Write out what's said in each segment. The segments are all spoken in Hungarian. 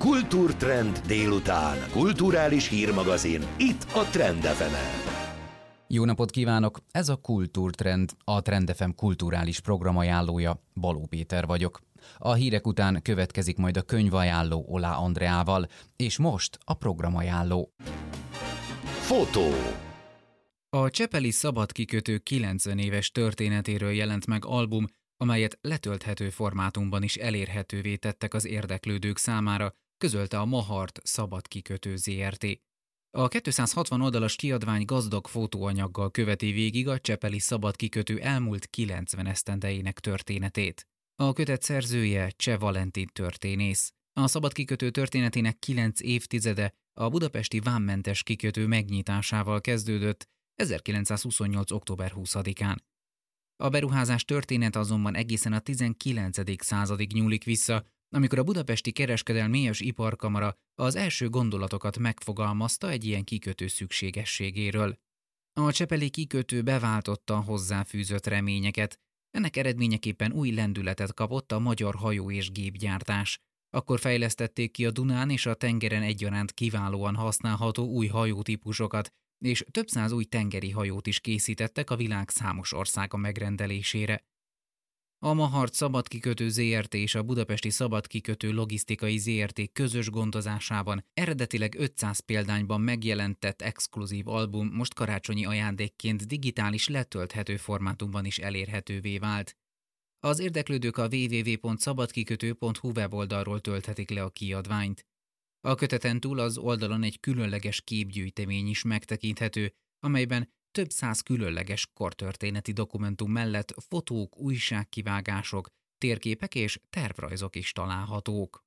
Kultúrtrend délután. Kulturális hírmagazin. Itt a Trend FM-en. Jó napot kívánok! Ez a Kultúrtrend, a Trend FM kulturális programajánlója. Baló Péter vagyok. A hírek után következik majd a könyvajánló Olá Andreával, és most a programajánló. Fotó. A Csepeli Szabadkikötő 90 éves történetéről jelent meg album, amelyet letölthető formátumban is elérhetővé tettek az érdeklődők számára, közölte a Mahart Szabadkikötő Zrt. A 260 oldalas kiadvány gazdag fotóanyaggal követi végig a Csepeli Szabadkikötő elmúlt 90 esztendejének történetét. A kötet szerzője Cseh Valentin történész. A Szabadkikötő történetének 9 évtizede a budapesti vámmentes kikötő megnyitásával kezdődött 1928. október 20-án. A beruházás történet azonban egészen a 19. századig nyúlik vissza, amikor a budapesti kereskedelmi és iparkamara az első gondolatokat megfogalmazta egy ilyen kikötő szükségességéről. A csepeli kikötő beváltotta a hozzáfűzött reményeket, ennek eredményeképpen új lendületet kapott a magyar hajó- és gépgyártás. Akkor fejlesztették ki a Dunán és a tengeren egyaránt kiválóan használható új hajótípusokat, és több száz új tengeri hajót is készítettek a világ számos országa megrendelésére. A Mahart Szabadkikötő Zrt. És a Budapesti Szabadkikötő Logisztikai Zrt. Közös gondozásában eredetileg 500 példányban megjelentett exkluzív album most karácsonyi ajándékként digitális letölthető formátumban is elérhetővé vált. Az érdeklődők a www.szabadkikötő.hu weboldalról tölthetik le a kiadványt. A köteten túl az oldalon egy különleges képgyűjtemény is megtekinthető, amelyben több száz különleges kortörténeti dokumentum mellett fotók, újságkivágások, térképek és tervrajzok is találhatók.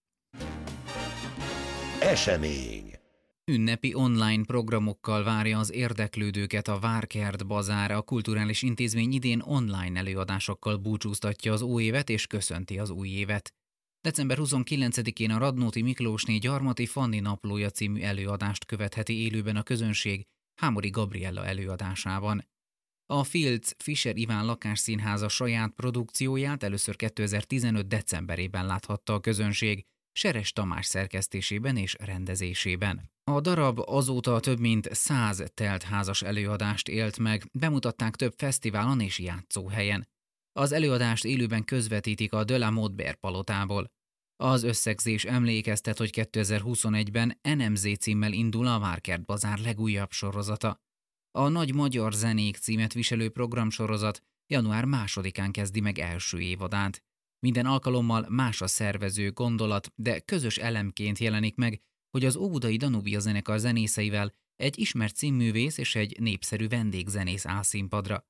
Esemény. Ünnepi online programokkal várja az érdeklődőket a Várkert Bazár. A kulturális intézmény idén online előadásokkal búcsúztatja az újévet és köszönti az új évet. December 29-én a Radnóti Miklósné Gyarmati Fanni naplója című előadást követheti élőben a közönség Hámori Gabriella előadásában. A Filc Fischer Iván Lakásszínháza saját produkcióját először 2015. decemberében láthatta a közönség, Seres Tamás szerkesztésében és rendezésében. A darab azóta több mint 100 teltházas előadást élt meg, bemutatták több fesztiválon és játszóhelyen. Az előadást élőben közvetítik a De la Modebert palotából. Az összegzés emlékeztet, hogy 2021-ben NMZ címmel indul a Várkert Bazár legújabb sorozata. A Nagy Magyar Zenék címet viselő programsorozat január 2-án kezdi meg első évadát. Minden alkalommal más a szervező gondolat, de közös elemként jelenik meg, hogy az Óbudai Danubia zenekar zenészeivel egy ismert színművész és egy népszerű vendégzenész áll színpadra.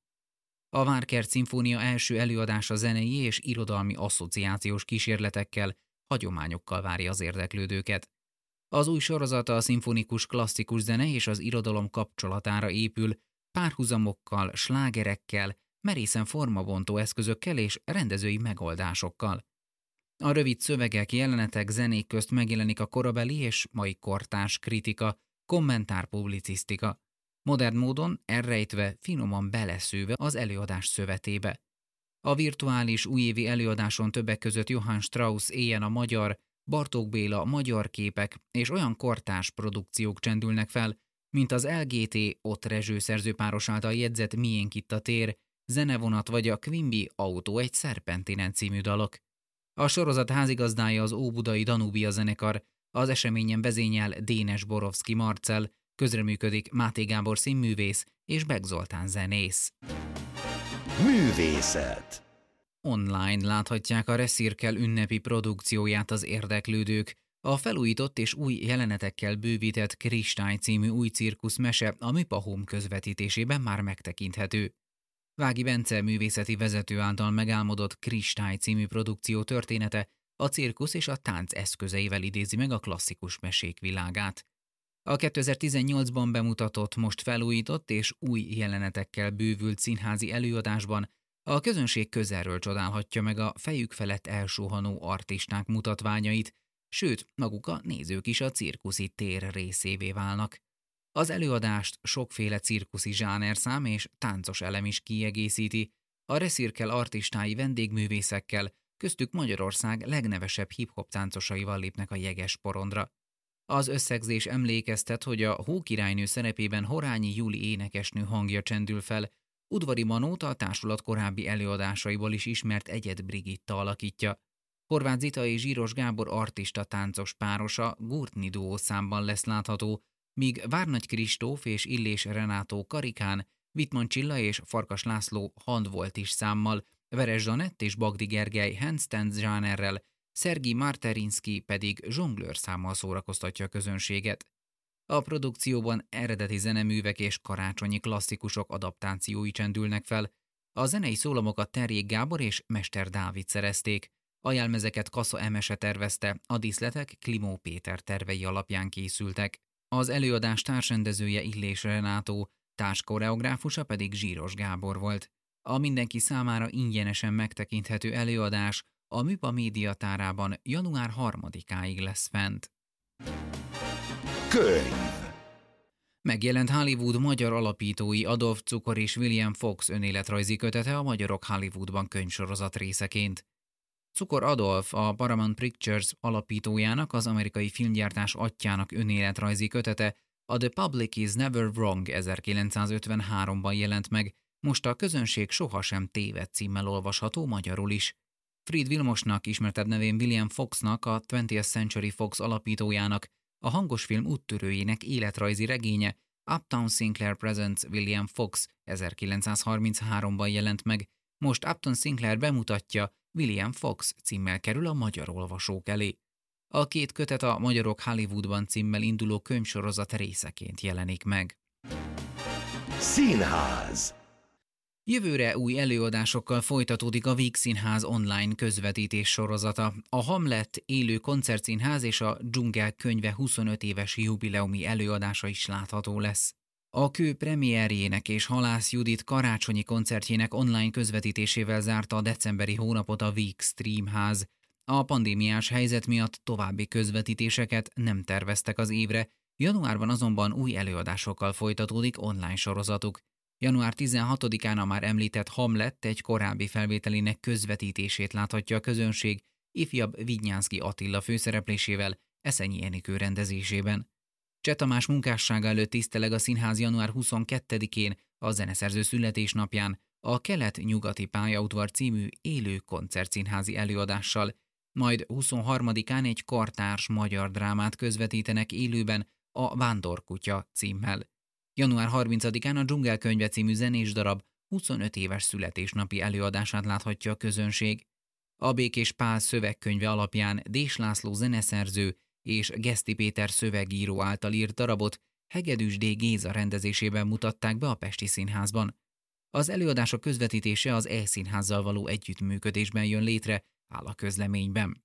A Várkert Szimfónia első előadása zenei és irodalmi asszociációs kísérletekkel, hagyományokkal várja az érdeklődőket. Az új sorozata a szimfonikus klasszikus zene és az irodalom kapcsolatára épül, párhuzamokkal, slágerekkel, merészen formabontó eszközökkel és rendezői megoldásokkal. A rövid szövegek, jelenetek, zenék közt megjelenik a korabeli és mai kortárs kritika, kommentárpublicisztika. Modern módon, elrejtve, finoman beleszőve az előadás szövetébe. A virtuális újévi előadáson többek között Johann Strauss Éjjen a magyar, Bartók Béla magyar képek és olyan kortárs produkciók csendülnek fel, mint az LGT Ott Rezső szerzőpáros által jegyzett Miénk itt a tér, Zenevonat vagy a Quimby Autó egy szerpentinen című dalok. A sorozat házigazdája az Óbudai Danubia zenekar, az eseményen vezényel Dénes Borovszky Marcell, közreműködik Máté Gábor színművész és Beck Zoltán zenész. Művészet. Online láthatják a Recirkel ünnepi produkcióját az érdeklődők. A felújított és új jelenetekkel bővített Kristály című új cirkuszmese a Műpahóm közvetítésében már megtekinthető. Vági Bence művészeti vezető által megálmodott Kristály című produkció története a cirkusz és a tánc eszközeivel idézi meg a klasszikus mesék világát. A 2018-ban bemutatott, most felújított és új jelenetekkel bővült színházi előadásban a közönség közelről csodálhatja meg a fejük felett elsuhanó artisták mutatványait, sőt, maguk a nézők is a cirkuszi tér részévé válnak. Az előadást sokféle cirkuszi zsánerszám és táncos elem is kiegészíti, a Recirkel artistái vendégművészekkel, köztük Magyarország legnevesebb hip-hop táncosaival lépnek a jeges porondra. Az összegzés emlékeztet, hogy a Hókirálynő szerepében Horányi Juli énekesnő hangja csendül fel, Udvari Manót a társulat korábbi előadásaiból is ismert Egyed Brigitta alakítja. Horváth Zita és Zsíros Gábor artista táncos párosa Gurtni duó számban lesz látható, míg Várnagy Kristóf és Illés Renátó karikán, Wittmann Csilla és Farkas László handvoltis számmal, Veres Zsanett és Bagdi Gergely handstand zsánerrel, Szergi Marterinszki pedig zsonglőr számmal szórakoztatja a közönséget. A produkcióban eredeti zeneművek és karácsonyi klasszikusok adaptációi csendülnek fel. A zenei szólamokat Terjék Gábor és Mester Dávid szerezték. A jelmezeket Kassa Emese tervezte, a díszletek Klimó Péter tervei alapján készültek. Az előadás társrendezője Illés Renátó, társkoreográfusa pedig Zsíros Gábor volt. A mindenki számára ingyenesen megtekinthető előadás a Műpa médiatárában január 3-áig lesz fent. Könyv. Megjelent Hollywood magyar alapítói Adolf Cukor és William Fox önéletrajzi kötete a Magyarok Hollywoodban könyvsorozat részeként. Cukor Adolf, a Paramount Pictures alapítójának, az amerikai filmgyártás atyjának önéletrajzi kötete, a The Public is Never Wrong 1953-ban jelent meg, most a Közönség sohasem téved címmel olvasható magyarul is. Fried Vilmosnak, ismertebb nevén William Foxnak, a 20th Century Fox alapítójának, a hangosfilm úttörőjének életrajzi regénye Upton Sinclair Presents William Fox 1933-ban jelent meg, most Upton Sinclair bemutatja, William Fox címmel kerül a magyar olvasók elé. A két kötet a Magyarok Hollywoodban címmel induló könyvsorozat részeként jelenik meg. Színház. Jövőre új előadásokkal folytatódik a Víg Színház online közvetítés sorozata. A Hamlet élő koncertszínház és a Dzsungel könyve 25 éves jubileumi előadása is látható lesz. A Kő premierjének és Halász Judit karácsonyi koncertjének online közvetítésével zárta a decemberi hónapot a Víg Streamház. A pandémiás helyzet miatt további közvetítéseket nem terveztek az évre, januárban azonban új előadásokkal folytatódik online sorozatuk. Január 16-án a már említett Hamlet egy korábbi felvételének közvetítését láthatja a közönség, ifjabb Vidnyánszky Attila főszereplésével, Eszenyi Enikő rendezésében. Cseh Tamás munkássága előtt tiszteleg a színház január 22-én, a zeneszerző születésnapján, a Kelet-nyugati pályaudvar című élő koncertszínházi előadással, majd 23-án egy kartárs magyar drámát közvetítenek élőben a Vándorkutya címmel. Január 30-án a Dzsungel könyve című zenés darab 25 éves születésnapi előadását láthatja a közönség. A Békés Pál szövegkönyve alapján Dés László zeneszerző és Geszti Péter szövegíró által írt darabot Hegedűs D. Géza rendezésében mutatták be a Pesti Színházban. Az előadások közvetítése az E-színházzal való együttműködésben jön létre, áll a közleményben.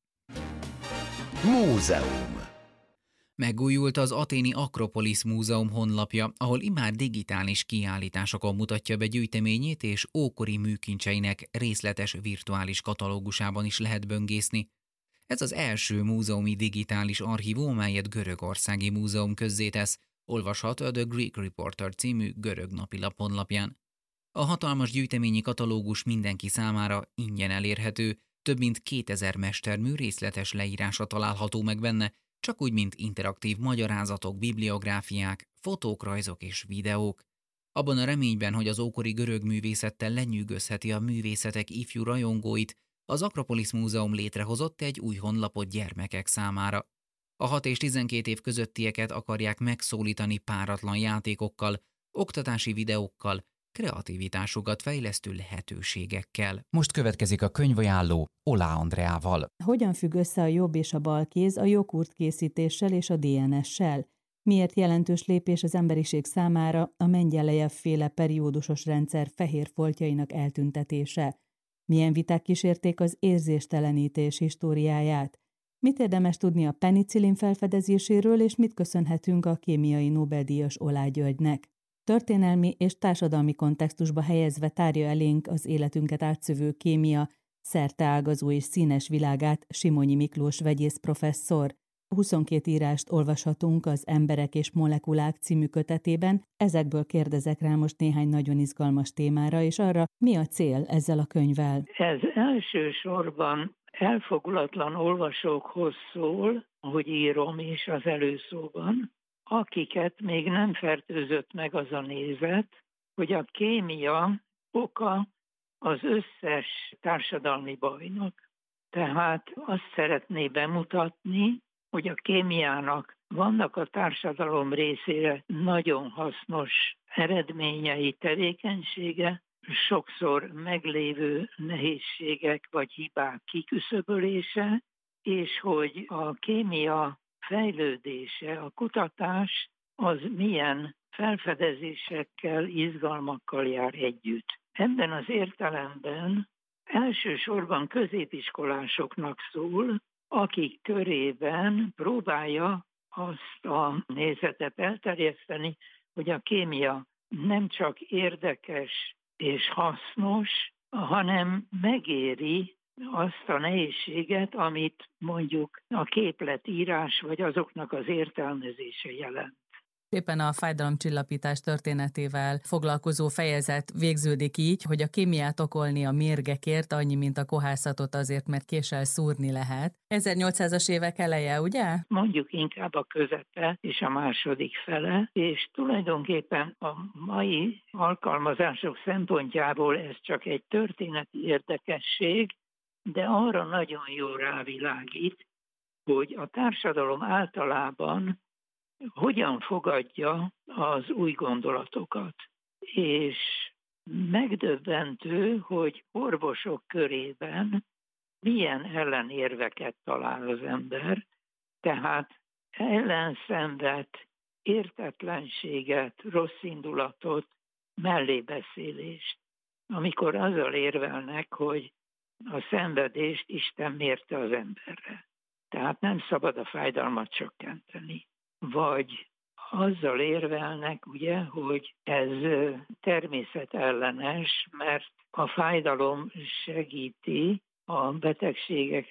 Múzeum. Megújult az athéni Akropolisz Múzeum honlapja, ahol immár digitális kiállításokon mutatja be gyűjteményét, és ókori műkincseinek részletes virtuális katalógusában is lehet böngészni. Ez az első múzeumi digitális archívum, amelyet Görögországi Múzeum közzétesz, olvashat a The Greek Reporter című görög napilap honlapján. A hatalmas gyűjteményi katalógus mindenki számára ingyen elérhető, több mint 2000 mestermű részletes leírása található meg benne, csak úgy, mint interaktív magyarázatok, bibliográfiák, fotók, rajzok és videók. Abban a reményben, hogy az ókori görög művészettel lenyűgözheti a művészetek ifjú rajongóit, az Akropolisz Múzeum létrehozott egy új honlapot gyermekek számára. A 6 és 12 év közöttieket akarják megszólítani páratlan játékokkal, oktatási videókkal, kreativitásukat fejlesztő lehetőségekkel. Most következik a könyvajánló Olá Andreával. Hogyan függ össze a jobb és a bal kéz a joghurt készítéssel és a DNS-sel? Miért jelentős lépés az emberiség számára a Mengyelejev-féle periódusos rendszer fehér foltjainak eltüntetése? Milyen viták kísérték az érzéstelenítés históriáját? Mit érdemes tudni a penicillin felfedezéséről, és mit köszönhetünk a kémiai Nobel-díjas Olá Györgynek? Történelmi és társadalmi kontextusba helyezve tárja elénk az életünket átszövő kémia szerteágazó és színes világát Simonyi Miklós vegyész professzor. 22 írást olvashatunk az Emberek és molekulák című kötetében, ezekből kérdezek rá most néhány nagyon izgalmas témára, és arra, mi a cél ezzel a könyvvel. Ez elsősorban elfogulatlan olvasókhoz szól, ahogy írom is az előszóban, akiket még nem fertőzött meg az a nézet, hogy a kémia oka az összes társadalmi bajnak. Tehát azt szeretné bemutatni, hogy a kémiának vannak a társadalom részére nagyon hasznos eredményei, tevékenysége, sokszor meglévő nehézségek vagy hibák kiküszöbölése, és hogy a kémia fejlődése, a kutatás az milyen felfedezésekkel, izgalmakkal jár együtt. Ebben az értelemben elsősorban középiskolásoknak szól, akik körében próbálja azt a nézetet elterjeszteni, hogy a kémia nem csak érdekes és hasznos, hanem megéri azt a nehézséget, amit mondjuk a képletírás vagy azoknak az értelmezése jelent. Éppen a fájdalomcsillapítás történetével foglalkozó fejezet végződik így, hogy a kémiát okolni a mérgekért annyi, mint a kohászatot azért, mert késsel szúrni lehet. 1800-as évek eleje, ugye? Mondjuk inkább a közepe és a második fele, és tulajdonképpen a mai alkalmazások szempontjából ez csak egy történeti érdekesség, de arra nagyon jól rávilágít, hogy a társadalom általában hogyan fogadja az új gondolatokat. És megdöbbentő, hogy orvosok körében milyen ellenérveket talál az ember, tehát ellenszenvet, értetlenséget, rosszindulatot, mellébeszélést, amikor azzal érvelnek, hogy a szenvedést Isten mérte az emberre. Tehát nem szabad a fájdalmat csökkenteni. Vagy azzal érvelnek, ugye, hogy ez természetellenes, mert a fájdalom segíti a betegségek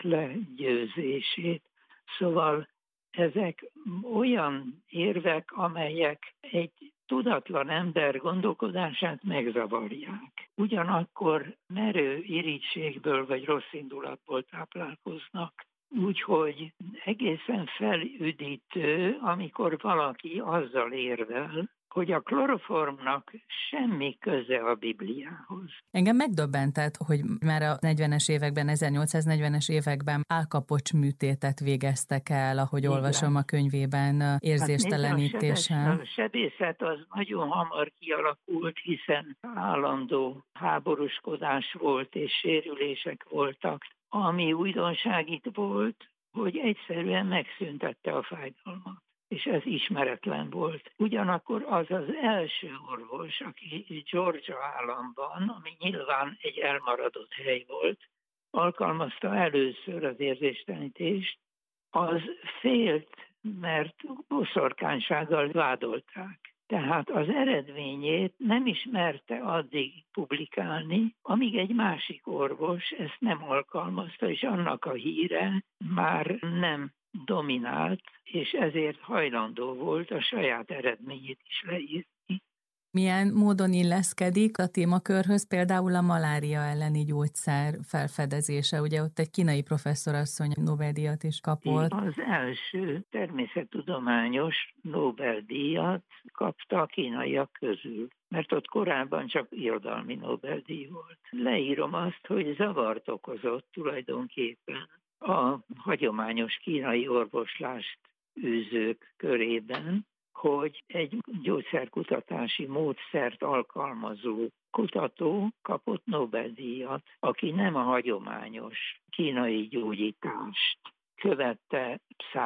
legyőzését. Szóval ezek olyan érvek, amelyek egy tudatlan ember gondolkodását megzavarják. Ugyanakkor merő irítségből vagy rossz indulatból táplálkoznak. Úgyhogy egészen felüdítő, amikor valaki azzal érvel, hogy a kloroformnak semmi köze a Bibliához. Engem megdöbbentett, hogy már a 40-es években, 1840-es években állkapocs műtétet végeztek el, ahogy igen. Olvasom a könyvében, érzéstelenítésen. Hát a sebészet az nagyon hamar kialakult, hiszen állandó háborúskodás volt és sérülések voltak. Ami újdonság itt volt, hogy egyszerűen megszüntette a fájdalmat, és ez ismeretlen volt. Ugyanakkor az az első orvos, aki Georgia államban, ami nyilván egy elmaradott hely volt, alkalmazta először az érzéstelenítést, az félt, mert boszorkánysággal vádolták. Tehát az eredményét nem ismerte addig publikálni, amíg egy másik orvos ezt nem alkalmazta, és annak a híre már nem dominált, és ezért hajlandó volt a saját eredményét is leírni. Milyen módon illeszkedik a témakörhöz például a malária elleni gyógyszer felfedezése? Ugye ott egy kínai professzorasszony Nobel-díjat is kapott. Az első természettudományos Nobel-díjat kapta a kínaiak közül, mert ott korábban csak irodalmi Nobel-díj volt. Leírom azt, hogy zavart okozott tulajdonképpen a hagyományos kínai orvoslást űzők körében, hogy egy gyógyszerkutatási módszert alkalmazó kutató kapott Nobel-díjat, aki nem a hagyományos kínai gyógyítást követte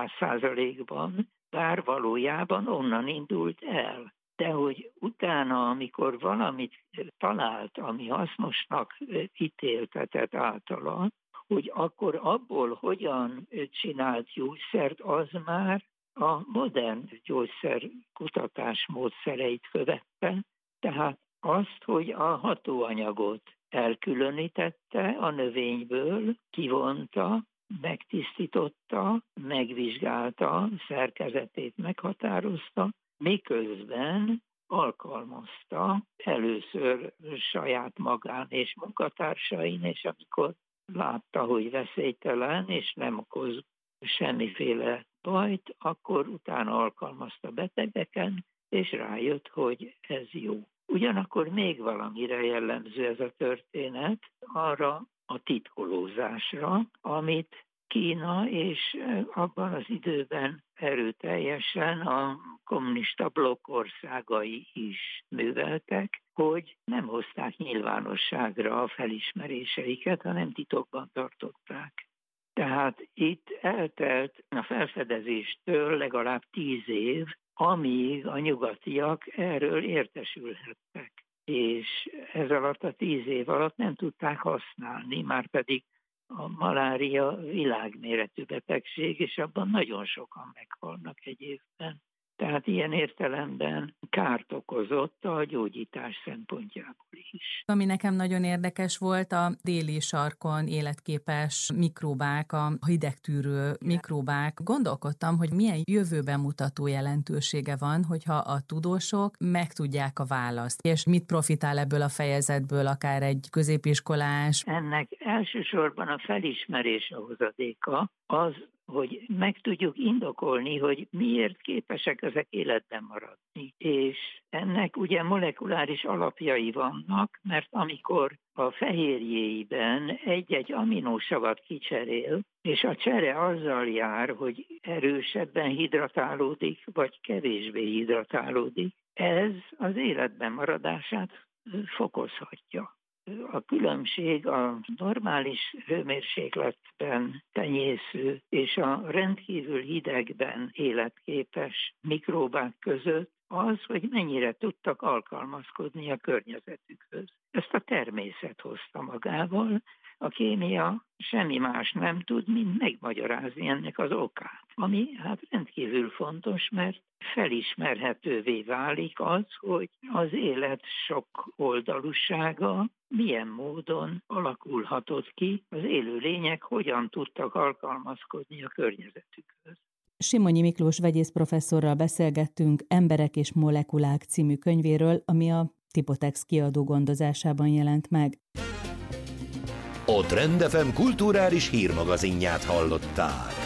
100%-ban, bár valójában onnan indult el. De hogy utána, amikor valamit talált, ami hasznosnak ítéltetett általa, hogy akkor abból hogyan csinált gyógyszert, az már a modern gyógyszerkutatás módszereit követte, tehát azt, hogy a hatóanyagot elkülönítette a növényből, kivonta, megtisztította, megvizsgálta, szerkezetét meghatározta, miközben alkalmazta először saját magán és munkatársain, és amikor látta, hogy veszélytelen, és nem okoz semmiféle bajt, akkor utána alkalmazta betegeken, és rájött, hogy ez jó. Ugyanakkor még valamire jellemző ez a történet, arra a titkolózásra, amit Kína és abban az időben erőteljesen a kommunista blokk országai is műveltek, hogy nem hozták nyilvánosságra a felismeréseiket, hanem titokban tartották. Tehát itt eltelt a felfedezéstől legalább 10 év, amíg a nyugatiak erről értesülhettek. És ez alatt a 10 év alatt nem tudták használni, márpedig a malária világméretű betegség, és abban nagyon sokan meghalnak egy évben. Tehát ilyen értelemben kárt okozott a gyógyítás szempontjából is. Ami nekem nagyon érdekes volt, a déli sarkon életképes mikróbák, a hidegtűrő mikróbák. Gondolkodtam, hogy milyen jövőben mutató jelentősége van, hogyha a tudósok megtudják a választ. És mit profitál ebből a fejezetből akár egy középiskolás? Ennek elsősorban a felismerés a hozadéka, az, hogy meg tudjuk indokolni, hogy miért képesek ezek életben maradni. És ennek ugye molekuláris alapjai vannak, mert amikor a fehérjéiben egy-egy aminósavat kicserél, és a csere azzal jár, hogy erősebben hidratálódik, vagy kevésbé hidratálódik, ez az életben maradását fokozhatja. A különbség a normális hőmérsékletben tenyésző és a rendkívül hidegben életképes mikróbák között az, hogy mennyire tudtak alkalmazkodni a környezetükhöz. Ezt a természet hozta magával, a kémia semmi más nem tud, mint megmagyarázni ennek az okát. Ami hát rendkívül fontos, mert felismerhetővé válik az, hogy az élet sok oldalúsága milyen módon alakulhatott ki, az élőlények hogyan tudtak alkalmazkodni a környezetükhöz. Simonyi Miklós vegyész professzorral beszélgettünk Emberek és molekulák című könyvéről, ami a Tipotex kiadó gondozásában jelent meg. A Trend FM kulturális hírmagazinját hallottál.